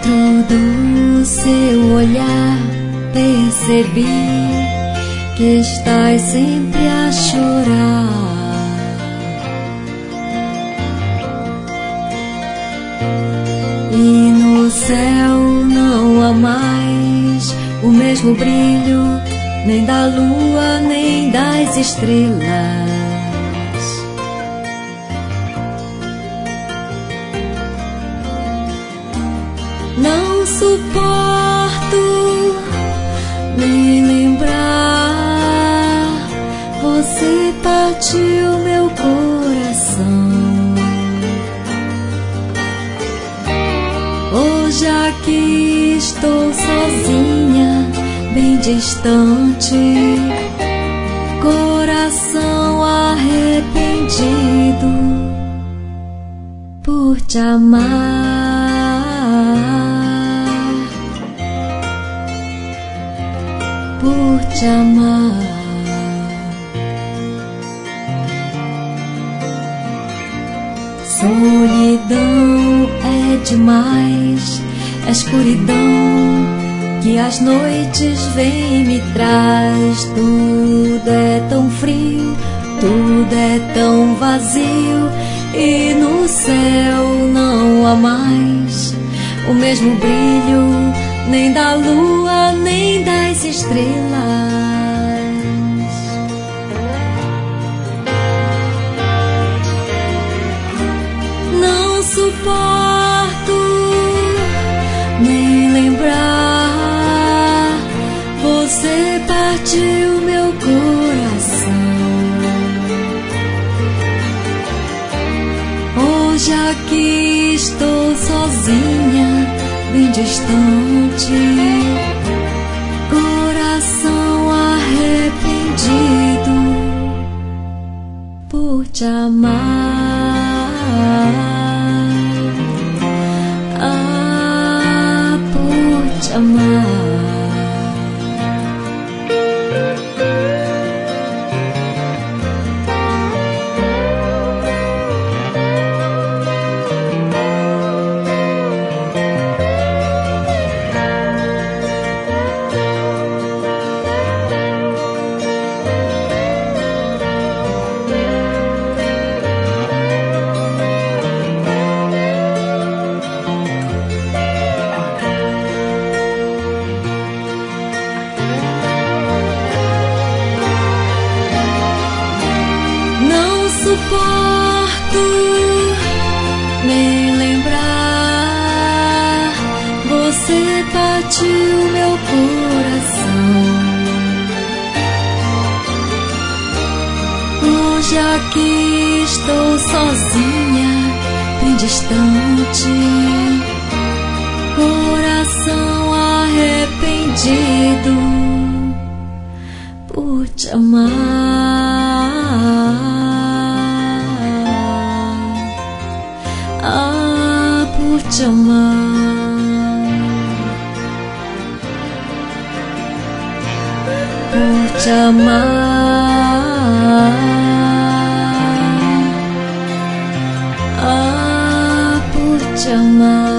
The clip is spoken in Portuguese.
Dentro do seu olhar percebi que estás sempre a chorar. E no céu não há mais o mesmo brilho, nem da lua, nem das estrelas. Não suporto nem lembrar, você partiu meu coração. Hoje aqui estou sozinha, bem distante, coração arrependido por te amar, por te amar. Solidão é demais, a escuridão que as noites vem e me traz. Tudo é tão frio, tudo é tão vazio, e no céu não há mais o mesmo brilho, nem da lua, nem das estrelas. Não suporto nem lembrar, você partiu meu coração. Hoje aqui estou sozinha, bem distante, coração arrependido por te amar, por te amar. Suporto nem lembrar, você partiu meu coração. Hoje aqui estou sozinha, bem distante, coração arrependido por te amar, por te amar, por te amar, por te amar.